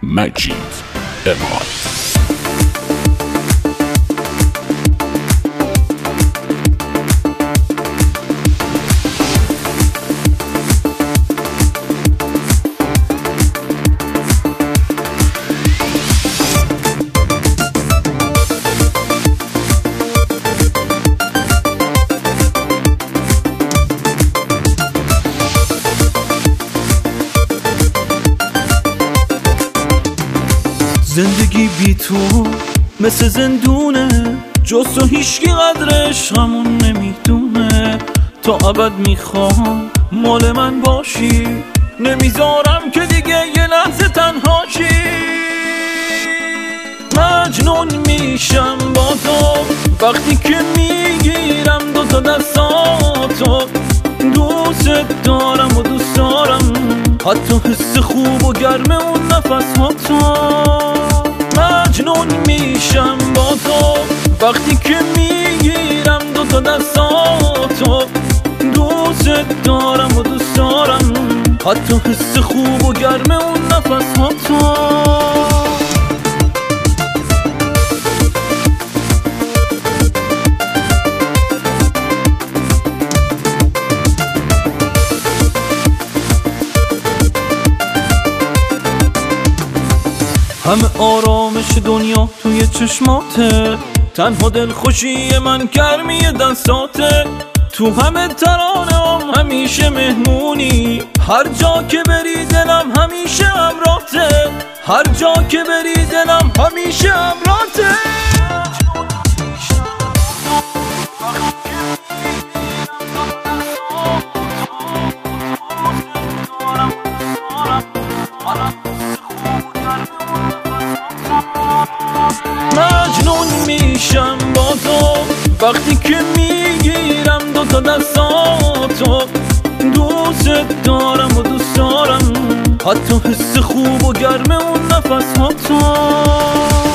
مجید اماد. زندگی بی تو مثل زندونه، جز تو هیچکی قدرش همون نمیدونه. تا ابد میخوام مال من باشی، نمیذارم که دیگه یه لحظه تنهاشی. مجنون میشم با تو وقتی که میگیرم دوتا دستاتو. دوست دارم و دوست دارم حتی حس خوب و گرم اون نفس ها تو. مجنون میشم با تو وقتی که میگیرم دوتا دستاتو. دوست دارم و دوست دارم حتی حس خوب و گرم اون نفس ها تو. همه آرامش دنیا توی چشماته، تنها دلخوشی من گرمی دستاته. تو همه ترانه‌ام همیشه مهمونی، هر جا که بری دلم همیشه همراهته. هر جا که بری دلم همیشه همراهته. مجنون میشم با تو وقتی که میگیرم دوتا دستاتو. دوست دارم و دوست دارم حتی حس خوب و گرم اون نفس ها تو.